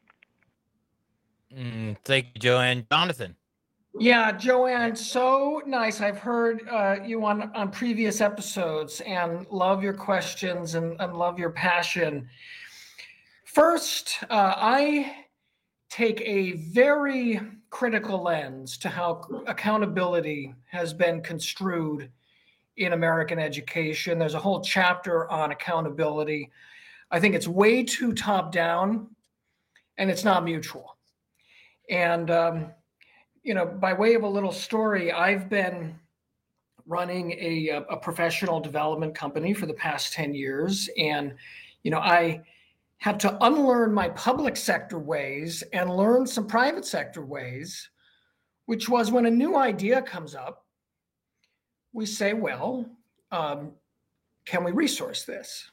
S18: Mm, thank you, Joanne. Jonathan.
S20: Yeah, Joanne, so nice. I've heard uh, you on, on previous episodes and love your questions and, and love your passion. First, uh, I take a very critical lens to how accountability has been construed in American education. There's a whole chapter on accountability. I think it's way too top down and it's not mutual. And, um, you know, by way of a little story, I've been running a, a professional development company for the past ten years. And, you know, I had to unlearn my public sector ways and learn some private sector ways, which was when a new idea comes up, we say, well, um, can we resource this?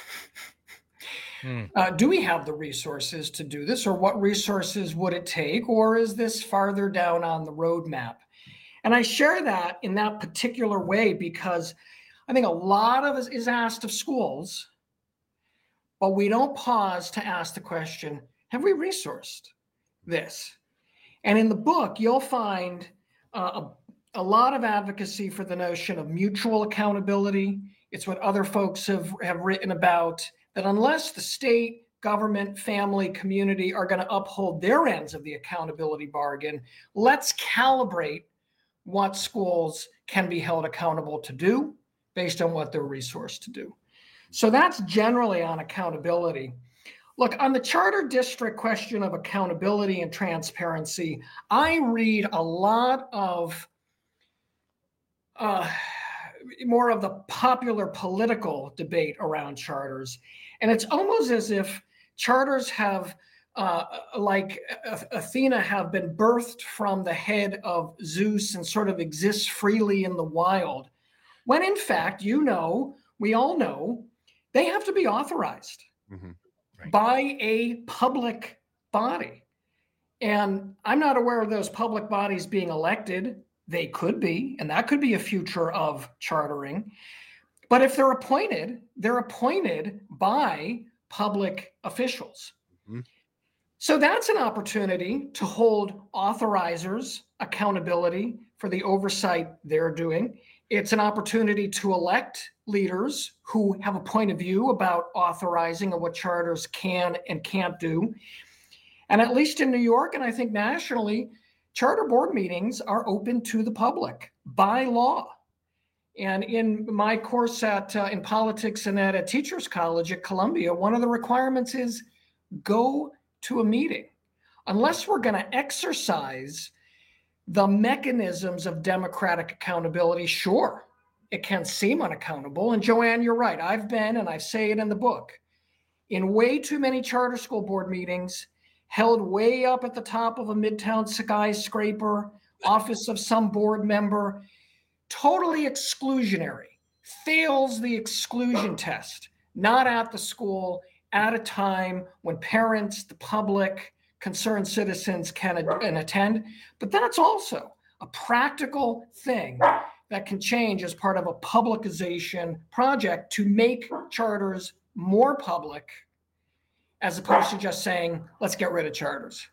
S20: Uh, do we have the resources to do this, or what resources would it take, or is this farther down on the roadmap? And I share that in that particular way because I think a lot of us is asked of schools, but we don't pause to ask the question, have we resourced this? And in the book, you'll find uh, a, a lot of advocacy for the notion of mutual accountability. It's what other folks have, have written about, that unless the state, government, family, community are going to uphold their ends of the accountability bargain, let's calibrate what schools can be held accountable to do based on what they're resourced to do. So that's generally on accountability. Look, on the charter district question of accountability and transparency, I read a lot of uh, more of the popular political debate around charters. And it's almost as if charters have, uh, like Athena, have been birthed from the head of Zeus and sort of exist freely in the wild. When in fact, you know, we all know, they have to be authorized mm-hmm. right. by a public body. And I'm not aware of those public bodies being elected. They could be, and that could be a future of chartering. But if they're appointed, they're appointed by public officials. Mm-hmm. So that's an opportunity to hold authorizers accountability for the oversight they're doing. It's an opportunity to elect leaders who have a point of view about authorizing and what charters can and can't do. And at least in New York, and I think nationally, charter board meetings are open to the public by law. And in my course at uh, in politics and at a teacher's college at Columbia, one of the requirements is go to a meeting. Unless we're going to exercise the mechanisms of democratic accountability, sure, it can seem unaccountable. And Joanne, you're right. I've been, and I say it in the book, in way too many charter school board meetings, held way up at the top of a Midtown skyscraper, office of some board member, totally exclusionary, fails the exclusion test, not at the school, at a time when parents, the public, concerned citizens can and attend. But that's also a practical thing that can change as part of a publicization project to make charters more public, as opposed to just saying, let's get rid of charters.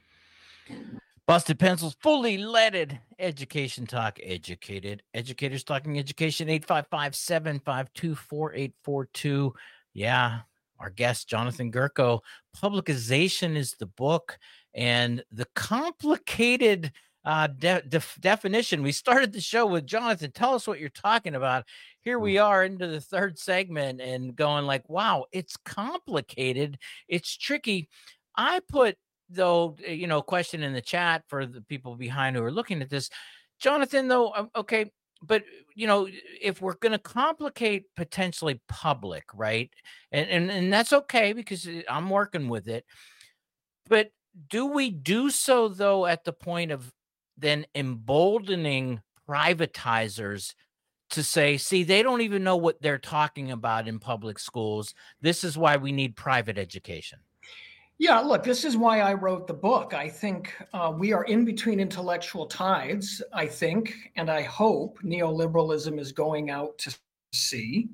S18: Busted Pencils, fully leaded education talk, educated educators talking education. Eight five five, seven five two, four eight four two. Yeah, our guest, Jonathan Gerko. Publicization is the book, and the complicated uh, de- def- definition. We started the show with Jonathan. Tell us what you're talking about. Here we are into the third segment and going like, wow, it's complicated. It's tricky. I put, though, you know, question in the chat for the people behind who are looking at this. Jonathan, though, okay, but, you know, if we're going to complicate potentially public, right? And, and, and that's okay because I'm working with it. But do we do so, though, at the point of then emboldening privatizers to say, see, they don't even know what they're talking about in public schools. This is why we need private education.
S20: Yeah, look, this is why I wrote the book. I think uh, we are in between intellectual tides, I think, and I hope neoliberalism is going out to sea.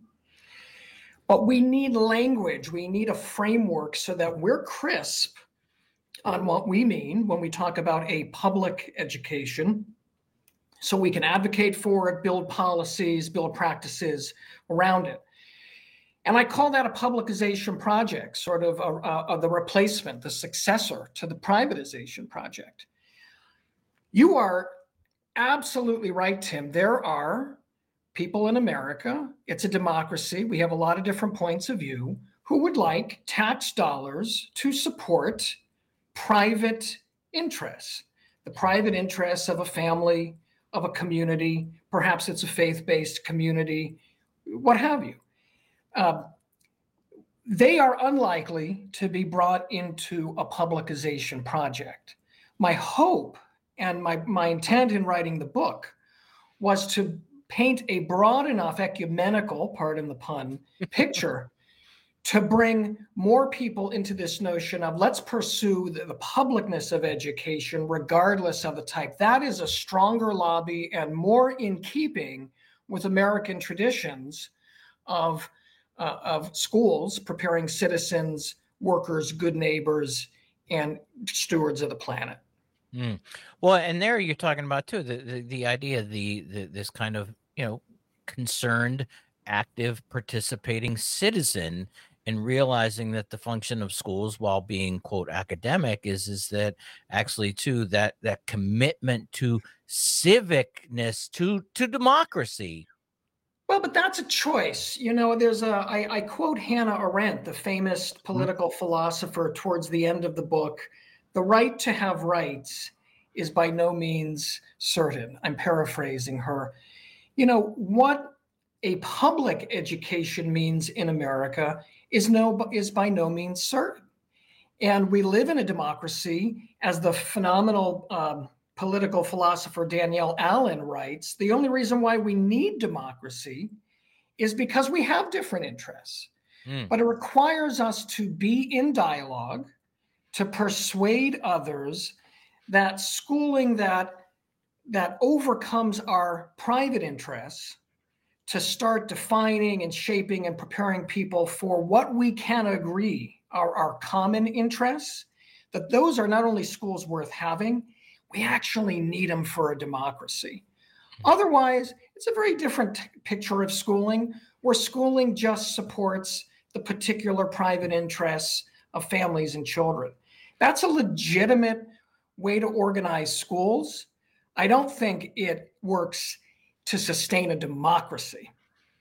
S20: But we need language. We need a framework so that we're crisp on what we mean when we talk about a public education, so we can advocate for it, build policies, build practices around it. And I call that a publicization project, sort of a, a, a, the replacement, the successor to the privatization project. You are absolutely right, Tim. There are people in America, it's a democracy, we have a lot of different points of view, who would like tax dollars to support private interests, the private interests of a family, of a community, perhaps it's a faith-based community, what have you. Uh, they are unlikely to be brought into a publicization project. My hope and my, my intent in writing the book was to paint a broad enough ecumenical, pardon the pun, picture to bring more people into this notion of let's pursue the, the publicness of education regardless of the type. That is a stronger lobby and more in keeping with American traditions of Uh, of schools preparing citizens, workers, good neighbors, and stewards of the planet.
S18: Mm. Well, and there you're talking about too the the, the idea, the, the this kind of you know concerned, active, participating citizen, and realizing that the function of schools, while being quote academic, is is that actually too that that commitment to civicness, to to democracy.
S20: Well, but that's a choice. You know, there's a, I, I quote Hannah Arendt, the famous political mm-hmm. philosopher, towards the end of the book. The right to have rights is by no means certain. I'm paraphrasing her. You know, what a public education means in America is no is by no means certain. And we live in a democracy, as the phenomenal um, political philosopher Danielle Allen writes, the only reason why we need democracy is because we have different interests. Mm. But it requires us to be in dialogue, to persuade others that schooling that, that overcomes our private interests, to start defining and shaping and preparing people for what we can agree are our common interests, that those are not only schools worth having, we actually need them for a democracy. Otherwise, it's a very different t- picture of schooling, where schooling just supports the particular private interests of families and children. That's a legitimate way to organize schools. I don't think it works to sustain a democracy.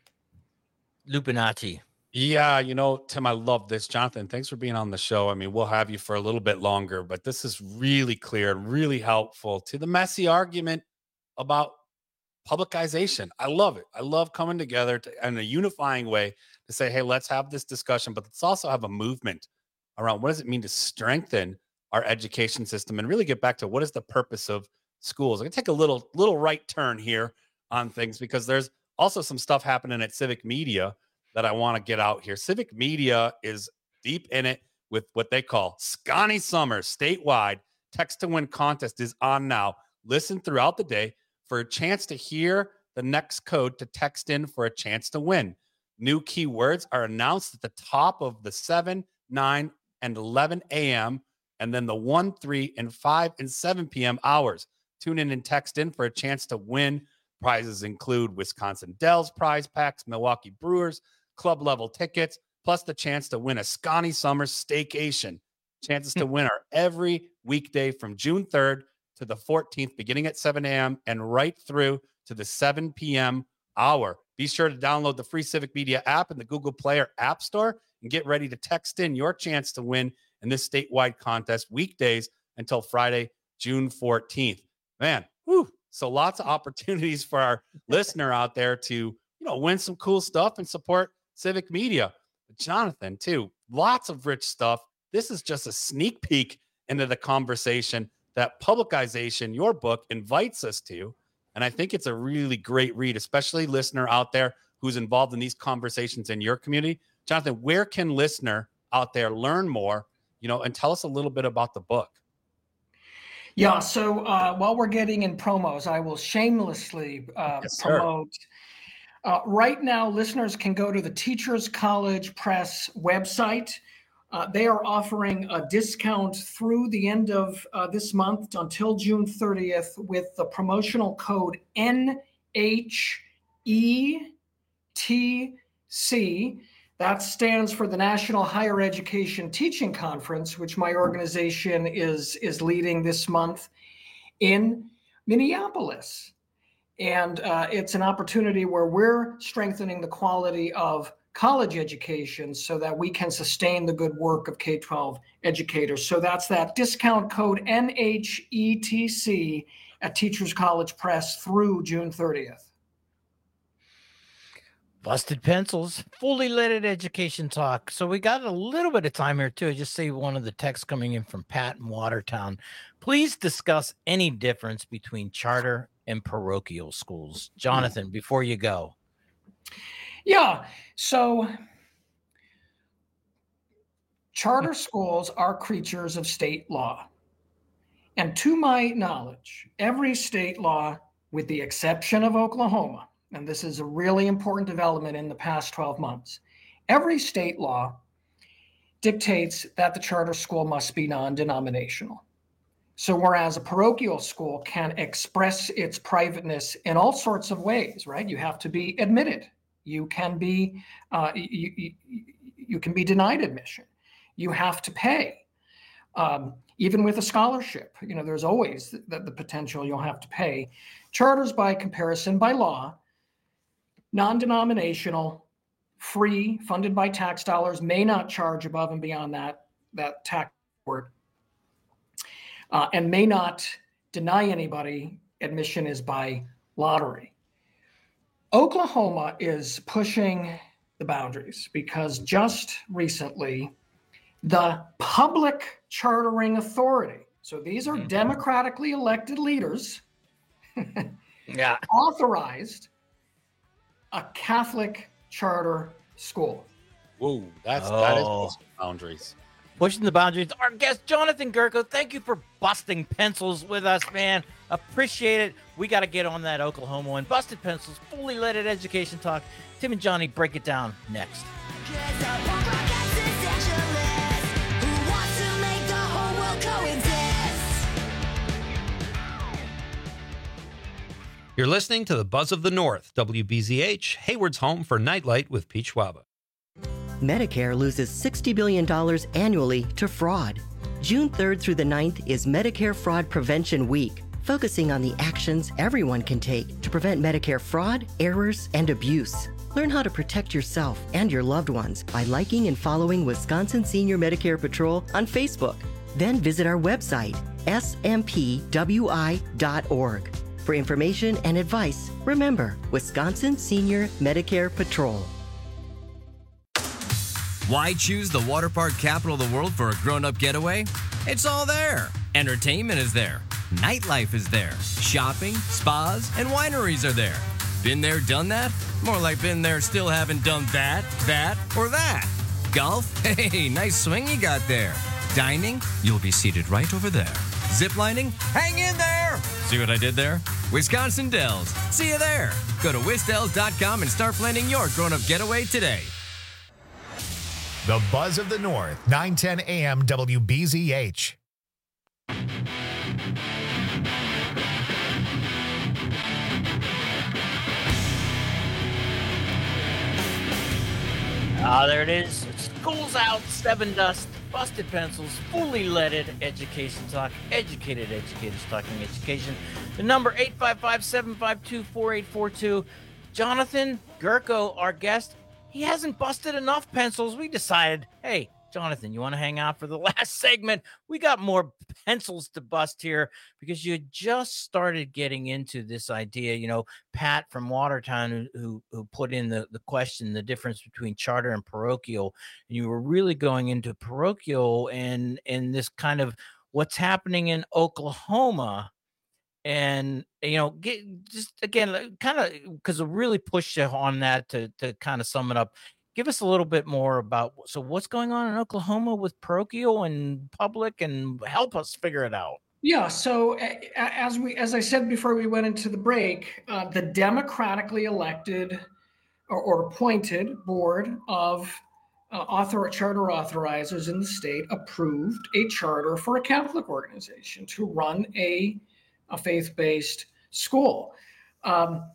S18: Lupinacci.
S19: Yeah, you know, Tim, I love this. Jonathan, thanks for being on the show. I mean, we'll have you for a little bit longer, but this is really clear and really helpful to the messy argument about publicization. I love it. I love coming together to, in a unifying way to say, hey, let's have this discussion, but let's also have a movement around what does it mean to strengthen our education system and really get back to what is the purpose of schools. I'm going to take a little, little right turn here on things because there's also some stuff happening at Civic Media that I want to get out here. Civic Media is deep in it with what they call Scotty Summer statewide. Text to Win contest is on now. Listen throughout the day for a chance to hear the next code to text in for a chance to win. New keywords are announced at the top of the seven, nine, and eleven a.m. and then the one, three, and five, and seven p.m. hours. Tune in and text in for a chance to win. Prizes include Wisconsin Dells prize packs, Milwaukee Brewers, club level tickets, plus the chance to win a Scotty Summer staycation. Chances to win are every weekday from June third to the fourteenth, beginning at seven a.m. and right through to the seven p.m. hour. Be sure to download the free Civic Media app in the Google Play or App Store and get ready to text in your chance to win in this statewide contest weekdays until Friday, June fourteenth. Man, whew. So lots of opportunities for our listener out there to, you know, win some cool stuff and support Civic Media. But Jonathan, too, lots of rich stuff. This is just a sneak peek into the conversation that Publicization, your book, invites us to. And I think it's a really great read, especially listener out there who's involved in these conversations in your community. Jonathan, where can listener out there learn more, you know, and tell us a little bit about the book?
S20: Yeah, so uh, while we're getting in promos, I will shamelessly uh,
S19: Yes,
S20: promote. Uh, right now, listeners can go to the Teachers College Press website. Uh, they are offering a discount through the end of uh, this month until June thirtieth with the promotional code N H E T C. That stands for the National Higher Education Teaching Conference, which my organization is, is leading this month in Minneapolis. And uh, it's an opportunity where we're strengthening the quality of college education so that we can sustain the good work of K twelve educators. So that's that discount code N H E T C at Teachers College Press through June thirtieth.
S18: Busted Pencils, fully leaded education talk. So we got a little bit of time here too. I just see one of the texts coming in from Pat in Watertown. Please discuss any difference between charter and parochial schools. Jonathan, before you go.
S20: Yeah, so charter schools are creatures of state law. And to my knowledge, every state law, with the exception of Oklahoma, and this is a really important development in the past twelve months, every state law dictates that the charter school must be non-denominational. So whereas a parochial school can express its privateness in all sorts of ways, right? You have to be admitted. You can be, uh, you, you, you can be denied admission. You have to pay. Um, even with a scholarship, you know, there's always the, the potential you'll have to pay. Charters, by comparison, by law, non-denominational, free, funded by tax dollars, may not charge above and beyond that, that tax word, uh, and may not deny anybody admission is by lottery. Oklahoma is pushing the boundaries because just recently, the Public Chartering Authority, so these are mm-hmm. democratically elected leaders,
S18: yeah,
S20: authorized a Catholic charter school.
S19: Whoa, that's
S18: Oh.
S19: that is pushing boundaries.
S18: Pushing the boundaries. Our guest, Jonathan Gerko, thank you for busting pencils with us, man. Appreciate it. We got to get on that Oklahoma one. Busted Pencils, fully leaded education talk. Tim and Johnny break it down next.
S22: You're listening to the Buzz of the North, W B Z H, Hayward's home for Nightlight with Pete Schwaba.
S9: Medicare loses sixty billion dollars annually to fraud. June third through the ninth is Medicare Fraud Prevention Week. focusing on the actions everyone can take to prevent Medicare fraud, errors, and abuse. Learn how to protect yourself and your loved ones by liking and following Wisconsin Senior Medicare Patrol on Facebook. Then visit our website, S M P W I dot org. For information and advice, remember Wisconsin Senior Medicare Patrol.
S11: Why choose the water park capital of the world for a grown-up getaway? It's all there. Entertainment is there. Nightlife is there. Shopping, spas, and wineries are there. Been there, done that? More like been there, still haven't done that, that, or that. Golf? Hey, nice swing you got there. Dining? You'll be seated right over there. Ziplining? Hang in there! See what I did there? Wisconsin Dells. See you there. Go to wisdells dot com and start planning your grown-up getaway today.
S1: The Buzz of the North, nine ten A M W B Z H.
S18: Ah, there it is. School's out, seven dust, busted pencils, fully leaded education talk, educated educators talking education. The number eight five five, seven five two, four eight four two. Jonathan Gerko, our guest, he hasn't busted enough pencils. We decided, hey, Jonathan, you want to hang out for the last segment? We got more pencils to bust here because you just started getting into this idea. You know, Pat from Watertown, who who, who put in the, the question, the difference between charter and parochial. And you were really going into parochial and, and this kind of what's happening in Oklahoma. And, you know, get just again, kind of because I really pushed you on that to, to kind of sum it up. Give us a little bit more about, so what's going on in Oklahoma with parochial and public, and help us figure it out.
S20: Yeah. So as we, as I said before we went into the break, uh, the democratically elected or, or appointed board of uh, author charter authorizers in the state approved a charter for a Catholic organization to run a, a faith-based school. Um,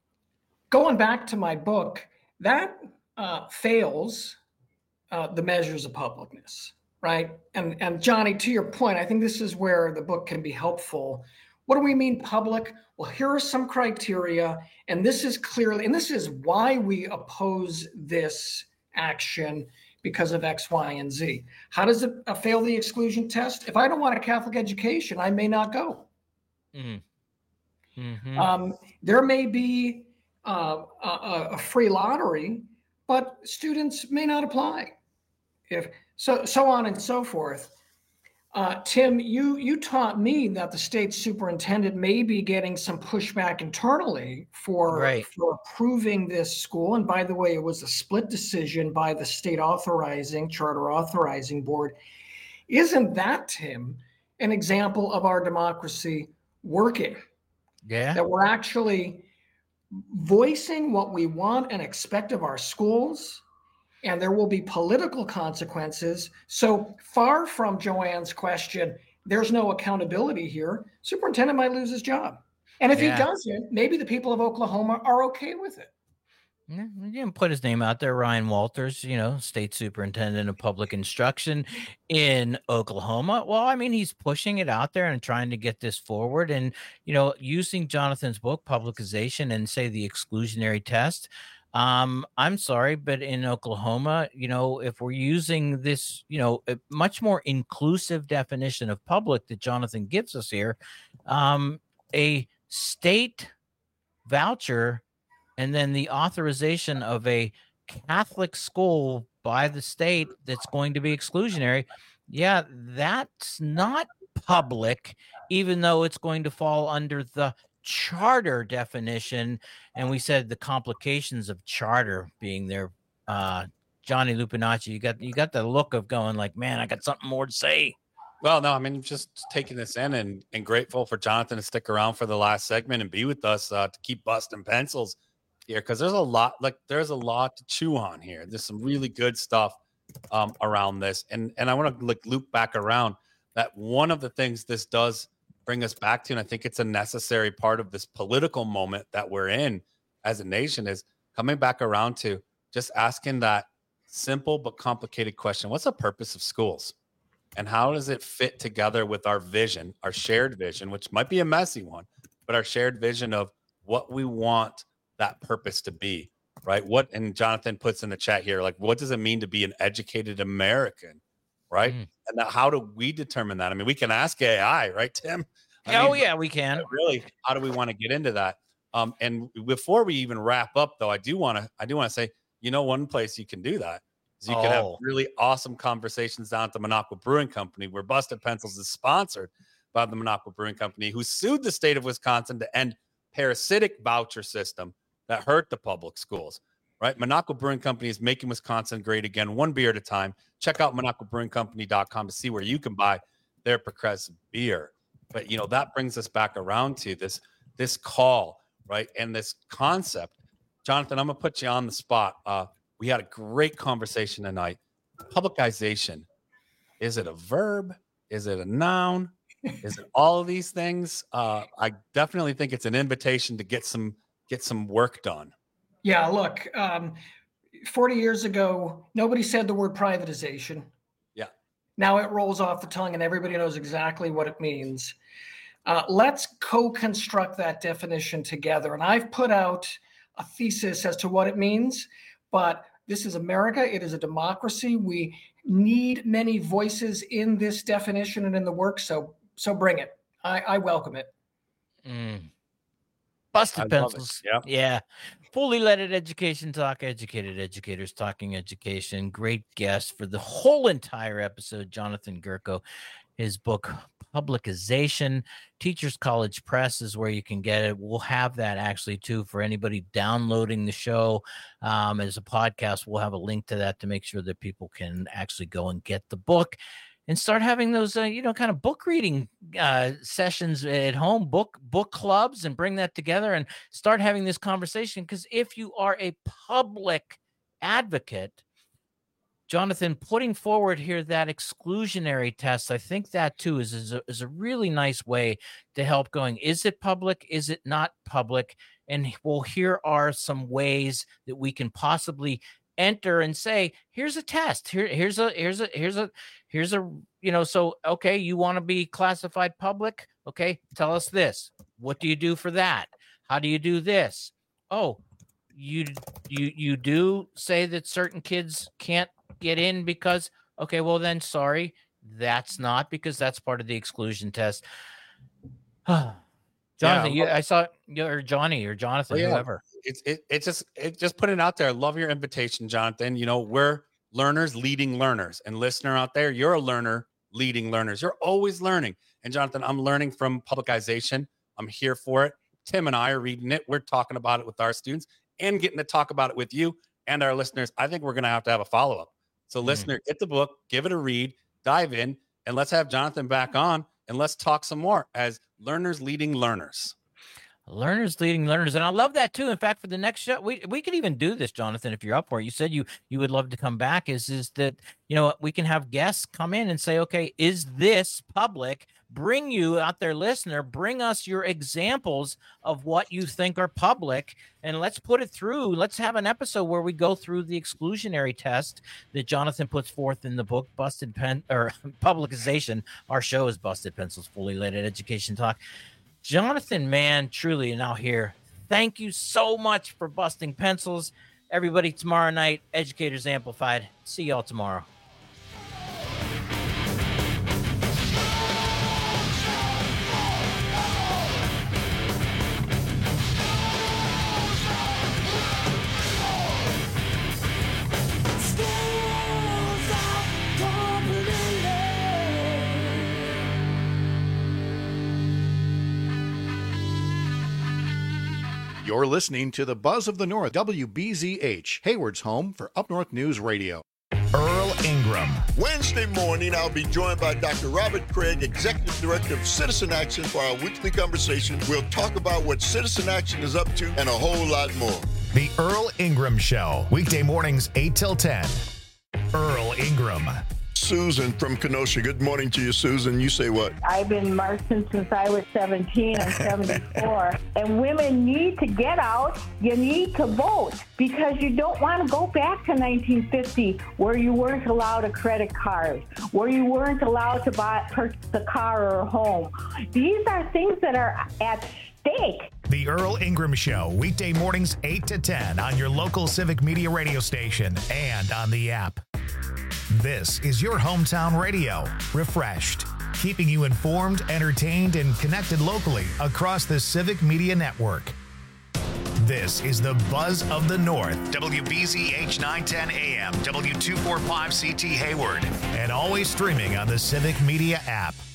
S20: going back to my book, that Uh, fails uh, the measures of publicness, right? And and Johnny, to your point, I think this is where the book can be helpful. What do we mean public? Well, here are some criteria, and this is clearly, and this is why we oppose this action because of X, Y, and Z. How does it uh, fail the exclusion test? If I don't want a Catholic education, I may not go.
S18: Mm. Mm-hmm.
S20: Um, there may be uh, a, a free lottery, but students may not apply. If so, so on and so forth. Uh, Tim, you you taught me that the state superintendent may be getting some pushback internally for,
S18: right.
S20: for approving this school. And by the way, it was a split decision by the state authorizing, charter authorizing board. Isn't that, Tim, an example of our democracy working?
S18: Yeah.
S20: That we're actually voicing what we want and expect of our schools, and there will be political consequences. So far from Joanne's question, there's no accountability here. Superintendent might lose his job. And if
S18: Yeah.
S20: he doesn't, maybe the people of Oklahoma are okay with it.
S18: Yeah, you didn't put his name out there. Ryan Walters, you know, state superintendent of public instruction in Oklahoma. Well, I mean, he's pushing it out there and trying to get this forward. And, you know, using Jonathan's book, Publicization, and say the exclusionary test. Um, I'm sorry, but in Oklahoma, you know, if we're using this, you know, a much more inclusive definition of public that Jonathan gives us here, um, a state voucher and then the authorization of a Catholic school by the state that's going to be exclusionary. Yeah, that's not public, even though it's going to fall under the charter definition. And we said the complications of charter being there. Uh, Johnny Lupinacci, you got you got the look of going like, man, I got something more to say.
S19: Well, no, I mean, just taking this in and, and grateful for Jonathan to stick around for the last segment and be with us uh, to keep busting pencils here, because there's a lot, like there's a lot to chew on here. There's some really good stuff um, around this, and and I want to like loop back around that one of the things this does bring us back to, and I think it's a necessary part of this political moment that we're in as a nation, is coming back around to just asking that simple but complicated question: what's the purpose of schools? and how does it fit together with our vision, our shared vision, which might be a messy one, but our shared vision of what we want that purpose to be, right? What, and Jonathan puts in the chat here, like, what does it mean to be an educated American, right? Mm. And now how do we determine that? I mean, we can ask A I, right, Tim? I
S18: oh,
S19: mean,
S18: yeah, we can.
S19: Really, how do we want to get into that? Um, and before we even wrap up, though, I do want to, I do want to say, you know, one place you can do that is you oh. can have really awesome conversations down at the Minocqua Brewing Company, where Busted Pencils is sponsored by the Minocqua Brewing Company, who sued the state of Wisconsin to end parasitic voucher system that hurt the public schools, right? Minocqua Brewing Company is making Wisconsin great again, one beer at a time. Check out minocqua brewing company dot com to see where you can buy their progressive beer. But, you know, that brings us back around to this, this call, right? And this concept. Jonathan, I'm going to put you on the spot. Uh, we had a great conversation tonight. Publicization. Is it a verb? Is it a noun? Is it all of these things? Uh, I definitely think it's an invitation to get some get some work done.
S20: Yeah, look, um, forty years ago, nobody said the word privatization.
S19: Yeah.
S20: Now it rolls off the tongue and everybody knows exactly what it means. Uh, let's co-construct that definition together. And I've put out a thesis as to what it means, but this is America. It is a democracy. We need many voices in this definition and in the work. So So bring it. I, I welcome it.
S18: Mm. Busted Pencils.
S19: Yeah.
S18: yeah. Fully leaded education talk, educated educators talking education. Great guest for the whole entire episode, Jonathan Gurko. His book, Publicization, Teachers College Press is where you can get it. We'll have that actually, too, for anybody downloading the show um, as a podcast. We'll have a link to that to make sure that people can actually go and get the book and start having those, uh, you know, kind of book reading uh, sessions at home, book book clubs, and bring that together and start having this conversation. Because if you are a public advocate, Jonathan, putting forward here that exclusionary test, I think that too is, is, a, is a really nice way to help going, is it public? Is it not public? And well, here are some ways that we can possibly enter and say, here's a test. Here, here's a, here's a, here's a, here's a, you know, so, okay, you want to be classified public? Okay, tell us this. What do you do for that? How do you do this? Oh, you, you, you do say that certain kids can't get in because, okay, well then, sorry, that's not, because that's part of the exclusion test. Jonathan, yeah, you, I saw you or Johnny or Jonathan, yeah, whoever.
S19: It's it, it just it just put it out there. I love your invitation, Jonathan. You know, we're learners leading learners, and listener out there, you're a learner leading learners. You're always learning. And Jonathan, I'm learning from Publicization. I'm here for it. Tim and I are reading it. We're talking about it with our students and getting to talk about it with you and our listeners. I think we're going to have to have a follow-up. So mm. listener, get the book, give it a read, dive in, and let's have Jonathan back on and let's talk some more as learners leading learners.
S18: Learners leading learners. And I love that too. In fact, for the next show, we, we could even do this, Jonathan, if you're up for it. You said you, you would love to come back, is, is that, you know, we can have guests come in and say, okay, is this public? Bring you out there, listener, bring us your examples of what you think are public, and let's put it through. Let's have an episode where we go through the exclusionary test that Jonathan puts forth in the book, Busted Pen or Publicization. Our show is Busted Pencils, Fully Loaded Education Talk. Jonathan, man, truly now here. Thank you so much for busting pencils. Everybody, tomorrow night, Educators Amplified. See y'all tomorrow.
S1: You're listening to the Buzz of the North, W B Z H, Hayward's home for Up North News Radio. Earl Ingram.
S24: Wednesday morning, I'll be joined by Doctor Robert Craig, Executive Director of Citizen Action, for our weekly conversation. We'll talk about what Citizen Action is up to and a whole lot more.
S1: The Earl Ingram Show, weekday mornings eight till ten. Earl Ingram.
S24: Susan from Kenosha. Good morning to you, Susan. You say what?
S25: I've been marching since I was seventeen. I'm seventy-four. And women need to get out. You need to vote because you don't want to go back to nineteen fifty where you weren't allowed a credit card, where you weren't allowed to buy purchase a car or a home. These are things that are at stake.
S1: The Earl Ingram Show, weekday mornings eight to ten on your local Civic Media radio station and on the app. This is your hometown radio, refreshed, keeping you informed, entertained, and connected locally across the Civic Media Network. This is the Buzz of the North, W B Z H nine ten A M, W two forty-five C T Hayward, and always streaming on the Civic Media app.